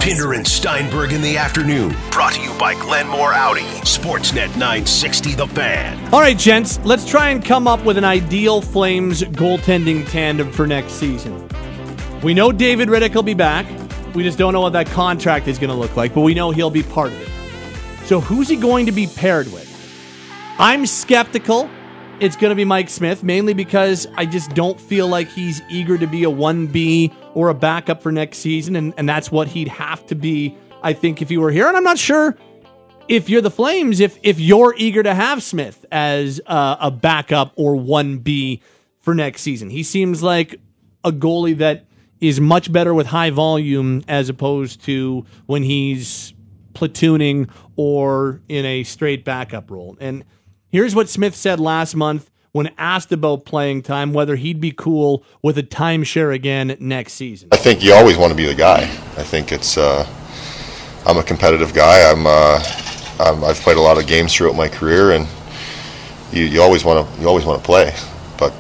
Kinder and Steinberg in the afternoon. Brought to you by Glenmore Audi. Sportsnet 960 The Fan. All right, gents, let's try and come up with an ideal Flames goaltending tandem for next season. We know David Rittich will be back. We just don't know what that contract is going to look like, but we know he'll be part of it. So who's he going to be paired with? I'm skeptical it's going to be Mike Smith, mainly because I just don't feel like he's eager to be a 1B or a backup for next season, and that's what he'd have to be, I think, if he were here. And I'm not sure if you're the Flames, if you're eager to have Smith as a backup or 1B for next season. He seems like a goalie that is much better with high volume as opposed to when he's platooning or in a straight backup role. And here's what Smith said last month when asked about playing time, whether he'd be cool with a timeshare again next season. I think you always want to be the guy. I think it's I'm a competitive guy. I've played a lot of games throughout my career, and you always want to play. But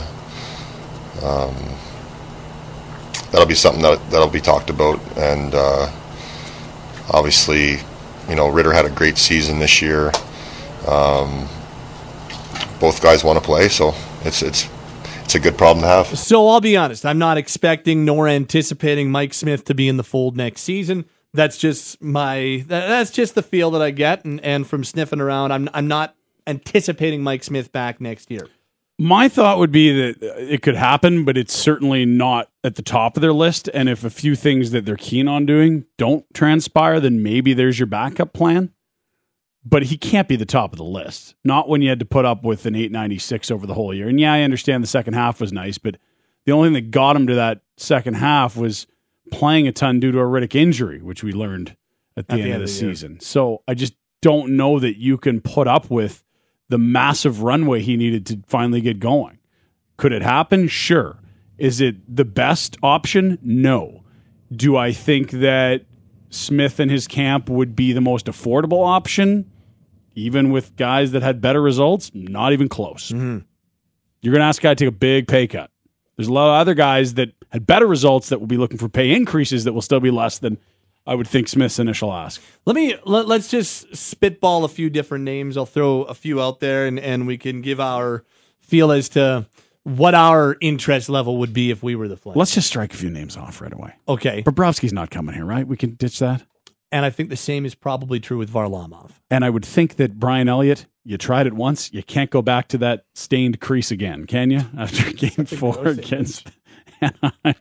that'll be something that'll be talked about. And obviously, Ritter had a great season this year. Both guys want to play, so it's a good problem to have. So I'll be honest, I'm not expecting nor anticipating Mike Smith to be in the fold next season. That's just that's just the feel that I get, and from sniffing around, I'm not anticipating Mike Smith back next year. My thought would be that it could happen, but it's certainly not at the top of their list. And if a few things that they're keen on doing don't transpire, then maybe there's your backup plan. But he can't be the top of the list. Not when you had to put up with an 896 over the whole year. And yeah, I understand the second half was nice, but the only thing that got him to that second half was playing a ton due to a Rittich injury, which we learned at the end of the season. So I just don't know that you can put up with the massive runway he needed to finally get going. Could it happen? Sure. Is it the best option? No. Do I think that Smith and his camp would be the most affordable option? Even with guys that had better results, not even close. Mm-hmm. You're going to ask a guy to take a big pay cut. There's a lot of other guys that had better results that will be looking for pay increases that will still be less than I would think Smith's initial ask. Let's just spitball a few different names. I'll throw a few out there, and we can give our feel as to what our interest level would be if we were the Flames. Let's just strike a few names off right away. Okay. Bobrovsky's not coming here, right? We can ditch that. And I think the same is probably true with Varlamov. And I would think that Brian Elliott, you tried it once, you can't go back to that stained crease again, can you? After game 4 against Anaheim.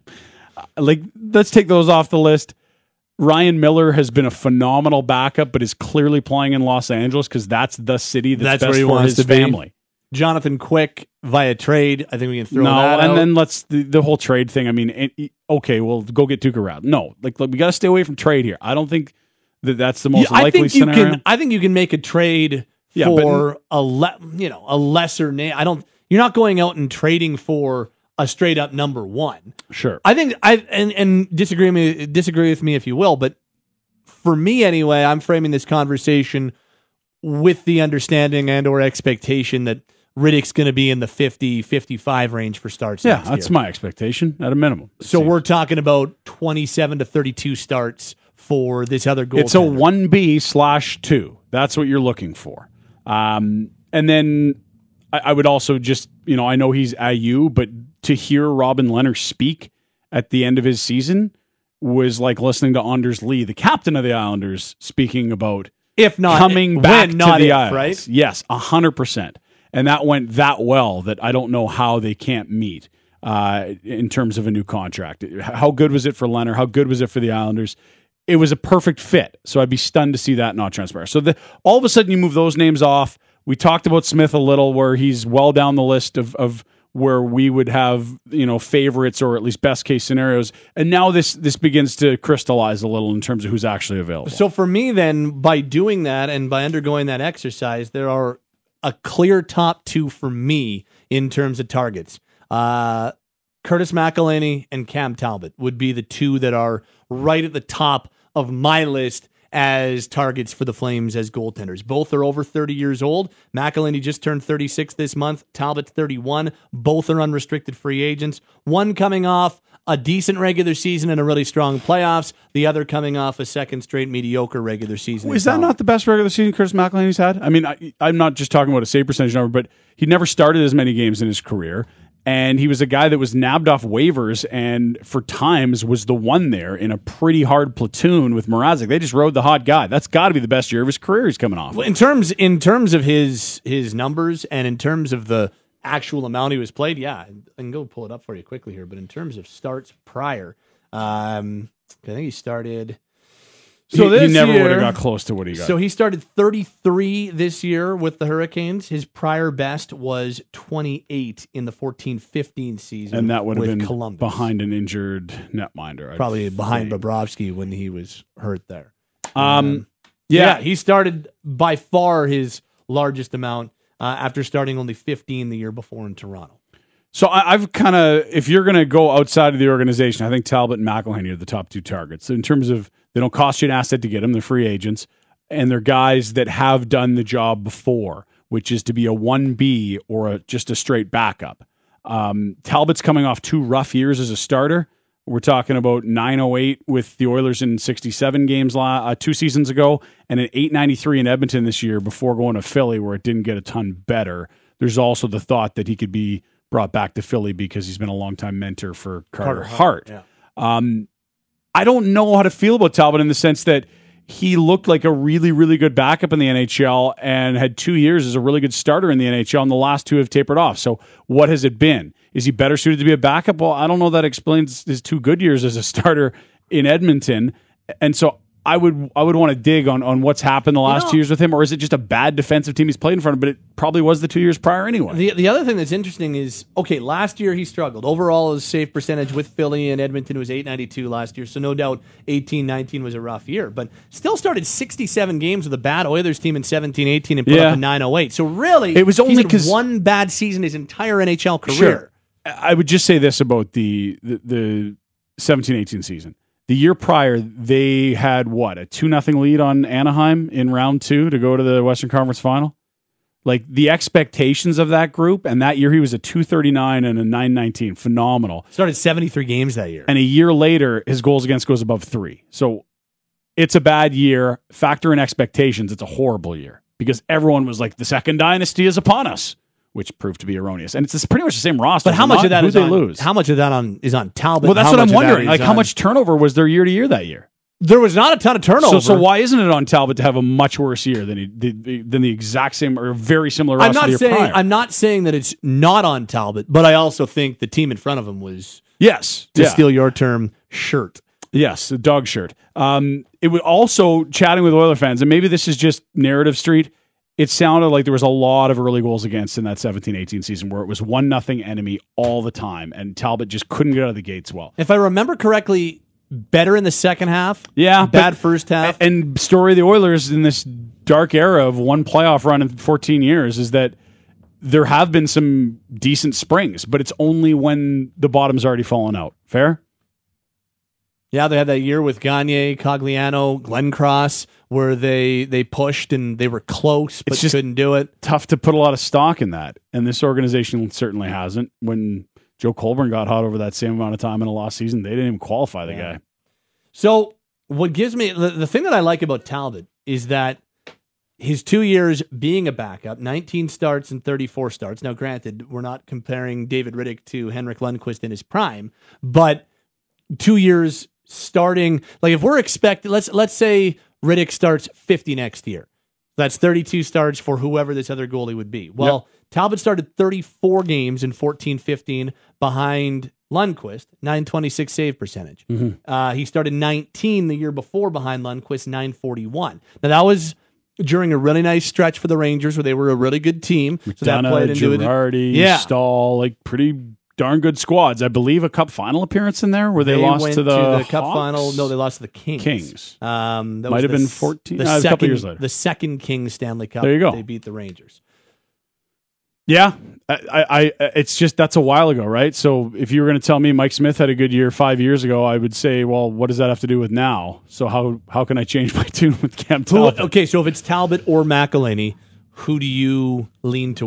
Let's take those off the list. Ryan Miller has been a phenomenal backup, but is clearly playing in Los Angeles because that's the city that's best where he for wants his to family. Be. Jonathan Quick via trade. I think we can throw that out. And then let's the whole trade thing. I mean, okay, well, go get Tuukka Rask. No, we got to stay away from trade here. I don't think that's the most likely scenario. I think you can make a trade for a lesser name. You're not going out and trading for a straight up number one. Sure. I think and disagree with me if you will, but for me anyway, I'm framing this conversation with the understanding and or expectation that Rittich's going to be in the 50-55 range for starts next year. That's my expectation at a minimum. So we're talking about 27 to 32 starts for this other goaltender. It's a 1B/2. That's what you're looking for. And then I would also just, I know he's IU, but to hear Robin Lehner speak at the end of his season was like listening to Anders Lee, the captain of the Islanders, speaking about if not coming back to the Isles. Right? Yes, 100%. And that went that well that I don't know how they can't meet in terms of a new contract. How good was it for Lehner? How good was it for the Islanders? It was a perfect fit. So I'd be stunned to see that not transpire. So all of a sudden you move those names off. We talked about Smith a little, where he's well down the list of where we would have, favorites or at least best case scenarios. And now this begins to crystallize a little in terms of who's actually available. So for me then, by doing that and by undergoing that exercise, there are a clear top two for me in terms of targets. Curtis McElhinney and Cam Talbot would be the two that are right at the top of my list as targets for the Flames as goaltenders. Both are over 30 years old. McElhinney just turned 36 this month. Talbot's 31. Both are unrestricted free agents. One coming off a decent regular season and a really strong playoffs. The other coming off a second straight mediocre regular season. Is that not the best regular season Curtis McElhinney's had? I mean, I'm not just talking about a save percentage number, but he never started as many games in his career. And he was a guy that was nabbed off waivers and for times was the one there in a pretty hard platoon with Mrazek. They just rode the hot guy. That's got to be the best year of his career he's coming off. Well, in terms of his numbers and in terms of the actual amount he was played, yeah, I can go pull it up for you quickly here. But in terms of starts prior, I think he started. So he never would have got close to what he got. So he started 33 this year with the Hurricanes. His prior best was 28 in the 14-15 season, and that would have been Columbus. Behind an injured netminder. Probably behind Bobrovsky when he was hurt there. Yeah, he started by far his largest amount after starting only 15 the year before in Toronto. So I've kind of, if you're going to go outside of the organization, I think Talbot and McElhinney are the top two targets. So in terms of, they don't cost you an asset to get them, they're free agents, and they're guys that have done the job before, which is to be a 1B or just a straight backup. Talbot's coming off 2 rough years as a starter. We're talking about 908 with the Oilers in 67 games 2 seasons ago, and an 893 in Edmonton this year before going to Philly, where it didn't get a ton better. There's also the thought that he could be brought back to Philly because he's been a longtime mentor for Carter Hart. Yeah. I don't know how to feel about Talbot in the sense that he looked like a really, really good backup in the NHL and had 2 years as a really good starter in the NHL, and the last 2 have tapered off. So what has it been? Is he better suited to be a backup? Well, I don't know that explains his 2 good years as a starter in Edmonton. And so I would want to dig on what's happened the last 2 years with him, or is it just a bad defensive team he's played in front of? But it probably was the 2 years prior anyway. The other thing that's interesting is, okay, last year he struggled. Overall, his save percentage with Philly and Edmonton was .892 last year, so no doubt 18-19 was a rough year. But still started 67 games with a bad Oilers team in 17-18 and put up a 908. So really, it was only because one bad season his entire NHL career. Sure. I would just say this about the 17-18 season. The year prior, they had, a 2-0 lead on Anaheim in round 2 to go to the Western Conference Final? Like, the expectations of that group, and that year he was a 239 and a 919. Phenomenal. Started 73 games that year. And a year later, his goals against goes above 3. So, it's a bad year. Factor in expectations, it's a horrible year. Because everyone was like, the second dynasty is upon us, which proved to be erroneous. And it's pretty much the same roster. But how much of that is lose? How much of that is on Talbot? Well, that's what I'm wondering. Like, how much turnover was there year to year that year? There was not a ton of turnover. So why isn't it on Talbot to have a much worse year than the exact same or very similar roster the year prior? I'm not saying that it's not on Talbot, but I also think the team in front of him was, to steal your term, shirt. Yes, the dog shirt. It was also chatting with Oiler fans, and maybe this is just narrative street. It sounded like there was a lot of early goals against in that 17-18 season where it was 1-0 enemy all the time, and Talbot just couldn't get out of the gates well. If I remember correctly, better in the second half. Yeah. Bad first half. And story of the Oilers in this dark era of one playoff run in 14 years is that there have been some decent springs, but it's only when the bottom's already fallen out. Fair? Yeah, they had that year with Gagne, Cogliano, Glenncross, where they pushed and they were close, but couldn't do it. Tough to put a lot of stock in that, and this organization certainly hasn't. When Joe Colburn got hot over that same amount of time in a lost season, they didn't even qualify the guy. So what gives me the thing that I like about Talbot is that his 2 years being a backup, 19 starts and 34 starts. Now, granted, we're not comparing David Rittich to Henrik Lundqvist in his prime, but 2 years starting, like if we're expecting, let's say Rittich starts 50 next year. That's 32 starts for whoever this other goalie would be. Well, Talbot started 34 games in 14-15 behind Lundqvist, 926 save percentage. Mm-hmm. He started 19 the year before behind Lundqvist, 941. Now that was during a really nice stretch for the Rangers where they were a really good team. McDonough, so that played into Girardi, Stahl, like pretty darn good squads. I believe a cup final appearance in there where they lost went to the cup final. No, they lost to the Kings. That might have been 14. A couple years later. The second Kings Stanley Cup. There you go. They beat the Rangers. Yeah, it's just that's a while ago, right? So if you were going to tell me Mike Smith had a good year 5 years ago, I would say, well, what does that have to do with now? So how can I change my tune with Cam Talbot? Okay, so if it's Talbot or McElhinney, who do you lean towards?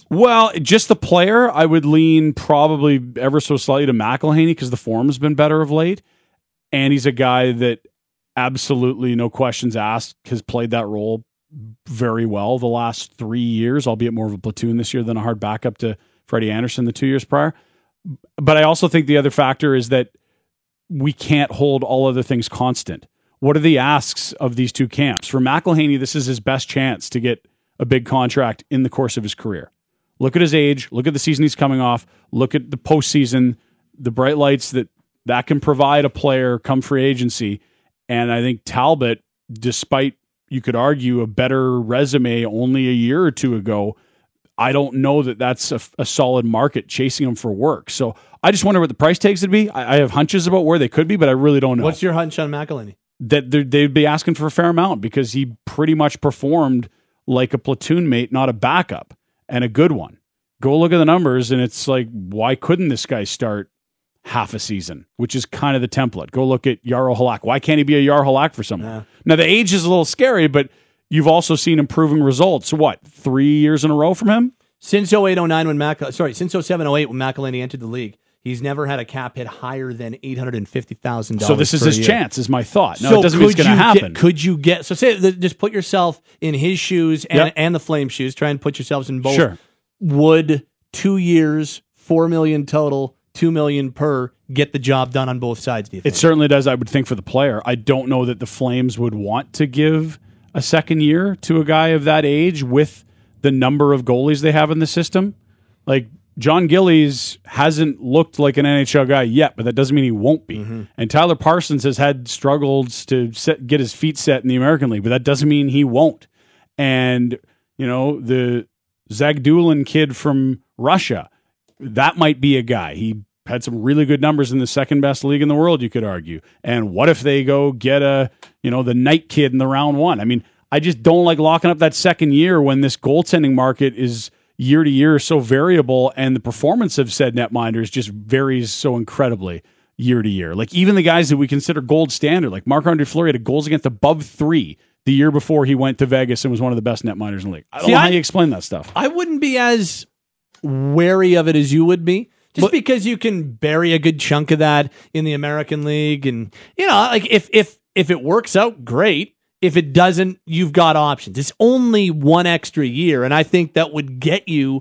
Well, just the player, I would lean probably ever so slightly to McElhinney because the form's been better of late. And he's a guy that absolutely, no questions asked, has played that role very well the last 3 years, albeit more of a platoon this year than a hard backup to Freddie Anderson the 2 years prior. But I also think the other factor is that we can't hold all other things constant. What are the asks of these two camps? For McElhinney, this is his best chance to get a big contract in the course of his career. Look at his age. Look at the season he's coming off. Look at the postseason, the bright lights that can provide a player come free agency. And I think Talbot, despite, you could argue, a better resume only a year or two ago, I don't know that that's a solid market chasing him for work. So I just wonder what the price tags would be. I have hunches about where they could be, but I really don't know. What's your hunch on McElhinney? That they'd be asking for a fair amount because he pretty much performed like a platoon mate, not a backup, and a good one. Go look at the numbers, and it's like, why couldn't this guy start half a season, which is kind of the template? Go look at Jaro Halak. Why can't he be a Jaro Halak for someone? Yeah. Now, the age is a little scary, but you've also seen improving results. What, 3 years in a row from him? Since 08-09 since 07-08 when McElhinney entered the league, he's never had a cap hit higher than $850,000. So this is his chance, is my thought. No, so it doesn't mean it's going to happen. Could you get, so say, just put yourself in his shoes and the Flames shoes, try and put yourselves in both. Sure. Would 2 years, $4 million total, $2 million per, get the job done on both sides, do you think? It certainly does, I would think, for the player. I don't know that the Flames would want to give a second year to a guy of that age with the number of goalies they have in the system. Like, John Gillies hasn't looked like an NHL guy yet, but that doesn't mean he won't be. Mm-hmm. And Tyler Parsons has had struggles to get his feet set in the American League, but that doesn't mean he won't. And, the Zagdulin kid from Russia, that might be a guy. He had some really good numbers in the second best league in the world, you could argue. And what if they go get the Knight kid in the round one? I mean, I just don't like locking up that second year when this goaltending market is year to year so variable, and the performance of said netminders just varies so incredibly year to year. Like, even the guys that we consider gold standard, like Marc-Andre Fleury, had goals against above 3 the year before he went to Vegas and was one of the best netminders in the league. I don't know how you explain that stuff. I wouldn't be as wary of it as you would be. Because you can bury a good chunk of that in the American League, and like if it works out, great. If it doesn't, you've got options. It's only one extra year, and I think that would get you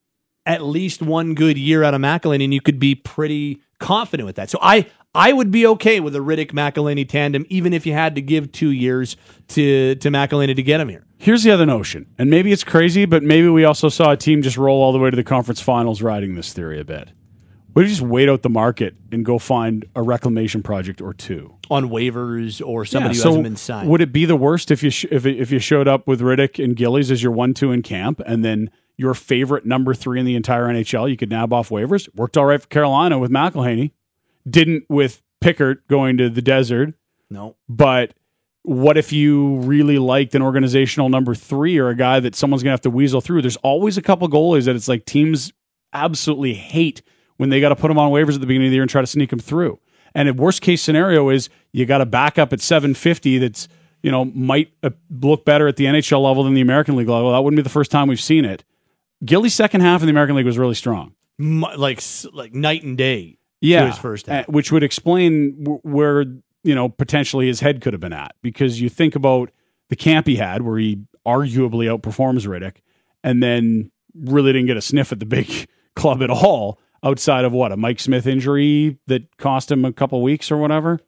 at least one good year out of McElhinney, and you could be pretty confident with that. So I would be okay with a Riddick-McElhinney tandem, even if you had to give 2 years to McElhinney to get him here. Here's the other notion, and maybe it's crazy, but maybe we also saw a team just roll all the way to the conference finals riding this theory a bit. What if you just wait out the market and go find a reclamation project or two on waivers or somebody who hasn't been signed? Would it be the worst if you showed up with Riddick and Gillies as your 1-2 in camp, and then your favorite number 3 in the entire NHL you could nab off waivers? Worked all right for Carolina with McElhinney. Didn't with Pickard going to the desert. No. But what if you really liked an organizational number 3 or a guy that someone's going to have to weasel through? There's always a couple goalies that it's like teams absolutely hate when they got to put them on waivers at the beginning of the year and try to sneak them through. And a worst case scenario is you got a backup at $750 that's, might look better at the NHL level than the American League level. That wouldn't be the first time we've seen it. Gilly's second half in the American League was really strong. Like night and day. Yeah. To his first half. Which would explain where, potentially his head could have been at. Because you think about the camp he had where he arguably outperforms Riddick and then really didn't get a sniff at the big club at all. Outside of a Mike Smith injury that cost him a couple weeks or whatever.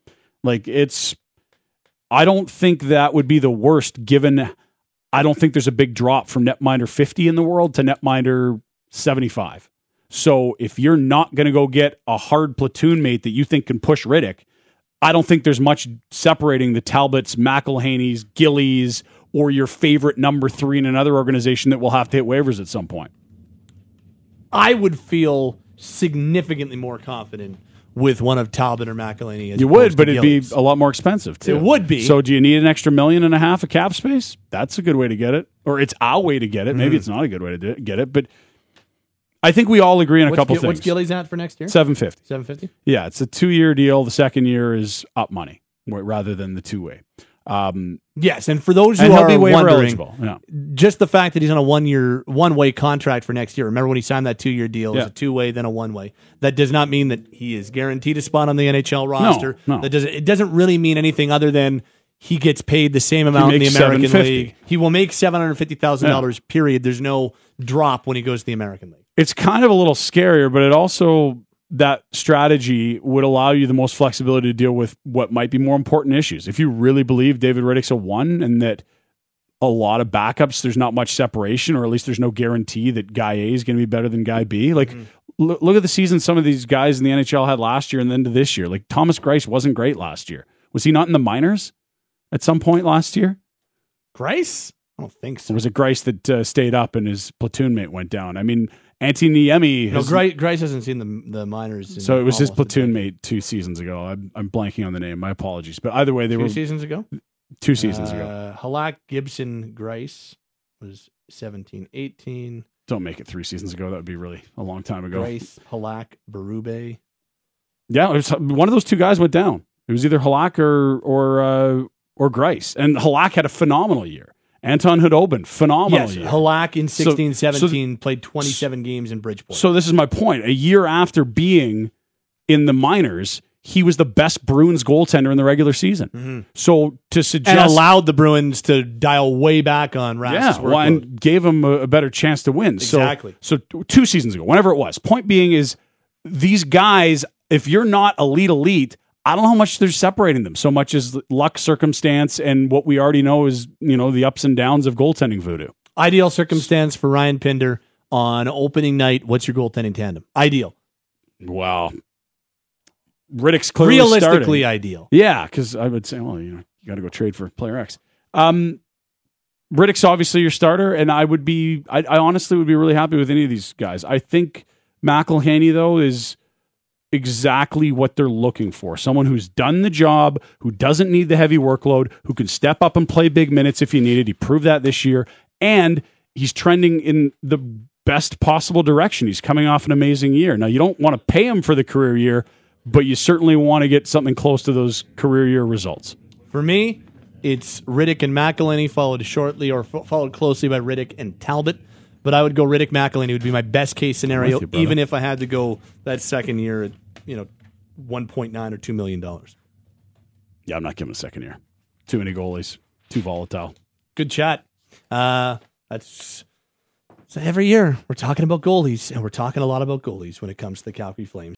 I don't think that would be the worst, given I don't think there's a big drop from netminder 50 in the world to netminder 75. So if you're not going to go get a hard platoon mate that you think can push Riddick, I don't think there's much separating the Talbots, McElhaney's, Gillies, or your favorite number 3 in another organization that will have to hit waivers at some point. I would feel significantly more confident with one of Talbot or McElhinney. You would, but it'd be a lot more expensive too. It would be. So do you need an extra $1.5 million of cap space? That's a good way to get it. Or it's our way to get it. Maybe it's not a good way to get it, but I think we all agree on a couple things. What's Gillies at for next year? $750. $750? Yeah, it's a 2-year deal. The second year is up money rather than the 2-way. Yes, and for those who And he'll are be waiver wondering, eligible. Yeah. just the fact that he's on a one-way contract for next year. Remember when he signed that 2-year deal? It was Yeah. a two-way, then a one-way. That does not mean that he is guaranteed a spot on the NHL roster. No. It doesn't really mean anything other than he gets paid the same amount in the makes American $750,000. League. He will make $750,000, period. There's no drop when he goes to the American League. It's kind of a little scarier, but it also, that strategy would allow you the most flexibility to deal with what might be more important issues. If you really believe David Riddick's a 1 and that a lot of backups, there's not much separation, or at least there's no guarantee that guy A is going to be better than guy B. Like, look at the season some of these guys in the NHL had last year and then to this year. Like, Thomas Greiss wasn't great last year. Was he not in the minors at some point last year? Grice? I don't think so. Or was it Greiss that stayed up and his platoon mate went down? I mean, Antti Niemi. No, Grice hasn't seen the minors. So it was his almost a platoon decade. mate 2 seasons ago. I'm blanking on the name. My apologies. But either way, they 2 were seasons ago? 2 seasons ago. Halak, Gibson, Grice was 17, 18. Don't make it 3 seasons ago. That would be really a long time ago. Grice, Halak, Berube. Yeah, it was, one of those two guys went down. It was either Halak or Greiss. And Halak had a phenomenal year. Anton Hudobin, phenomenal Yes, year. Halak in 16, So- 17 played 27 games in Bridgeport. So this is my point. A year after being in the minors, he was the best Bruins goaltender in the regular season. So to suggest... and allowed the Bruins to dial way back on Rass's well, workload. and gave him a better chance to win. Exactly. So 2 seasons ago, whenever it was. Point being is, these guys, if you're not elite, I don't know how much they're separating them. So much as luck, circumstance, and what we already know is, the ups and downs of goaltending voodoo. Ideal circumstance for Ryan Pinder on opening night. What's your goaltending tandem? Ideal. Wow. Riddick's clearly Realistically starting. ideal. Yeah, because I would say, you got to go trade for player X. Riddick's obviously your starter, and I honestly would be really happy with any of these guys. I think McElhinney, though, is exactly what they're looking for. Someone who's done the job, who doesn't need the heavy workload, who can step up and play big minutes if you need it. He proved that this year, and he's trending in the best possible direction. He's coming off an amazing year. Now, you don't want to pay him for the career year, but you certainly want to get something close to those career year results. For me, it's Riddick and McElhinney, followed closely by Riddick and Talbot. But I would go Riddick McElhinney would be my best case scenario, with you, brother. even if I had to go that second year at $1.9 or $2 million. Yeah, I'm not giving a second year. Too many goalies. Too volatile. Good chat. That's so every year we're talking about goalies, and we're talking a lot about goalies when it comes to the Calgary Flames.